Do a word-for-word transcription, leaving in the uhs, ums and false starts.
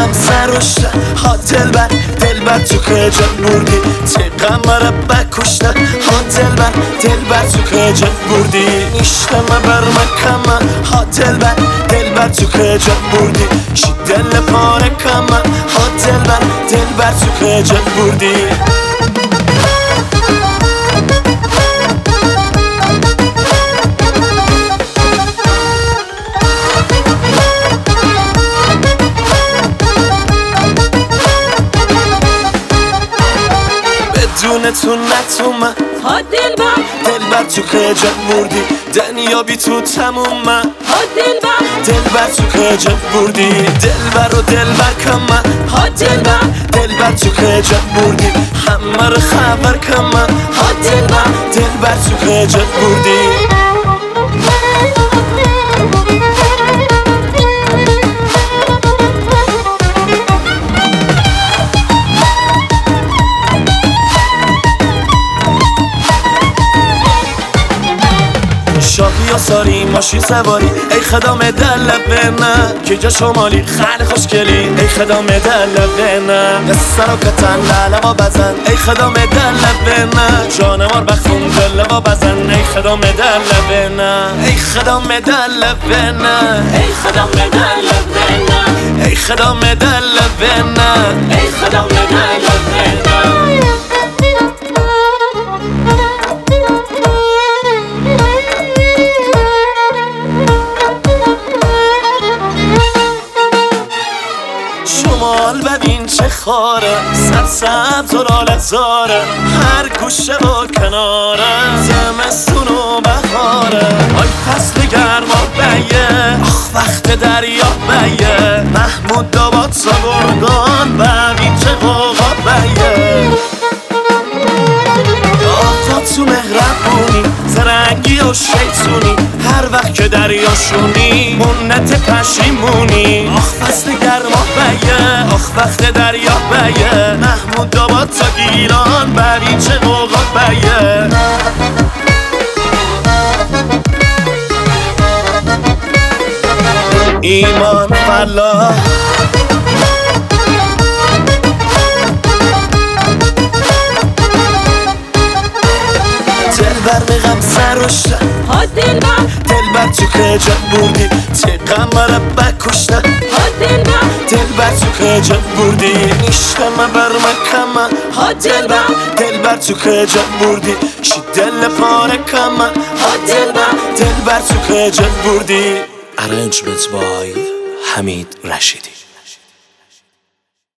میغم سر و شد ها دلبر دلبر تو کجا بردی چقدر مرا بکشته ها دلبر دلبر تو کجا بردی نیشتم بر مکمه ها دلبر دلبر تو کجا بردی شی دل پاره کمه ها دلبر دلبر تو کجا بردی بدون تو نتومه ها دلبر دلبر تو کجا بردی دنیا بی تو تمومه ها دلبر دلبر تو کجا بردی دلبر و دلبر کمه ها دلبر دلبر تو کجا بردی همه رو خبر کمه ها دلبر دلبر تو کجا بردی شاهی و ساری ماشین سواری ای خدام دل بینه که جا شمالی خیلی خوشگلی ای خدام دل بینه سر و کتن لله و بزن ای خدام دل بینه جانمار بخون دل و بزن ای خدام دل بینه ای خدام دل بینه ای خدام دل بینه ای خدام دل بینه ای خدام دل بینه شمال ببین چه خاره سرسبز و لاله‌زاره هر گوشه و کناره زمستون و بهاره آی فصل گرما بیه آخ وقت دریا بیه محمود داباد سابردان ببین چه قوقا بیه آتا تو مهربونی زرنگی و شیطونی هر وقت که دریاشونی منت پشیمونی آخ فصل گرما بیه آخ وقت دریا بیه محمود داباد تا گیلان ببین چه قوقا بیه ایمان فلاح دلبر میغم سر و شد ها دلبر دلبر تو کجا بردی چقدر مرا بکشته ها دلبر دلبر تو کجا بردی نیشتم بر مکمه ها دلبر دلبر تو کجا بردی شی دل پاره کمه ها دلبر دلبر تو کجا بردی. Arrangements by حمید رشیدی.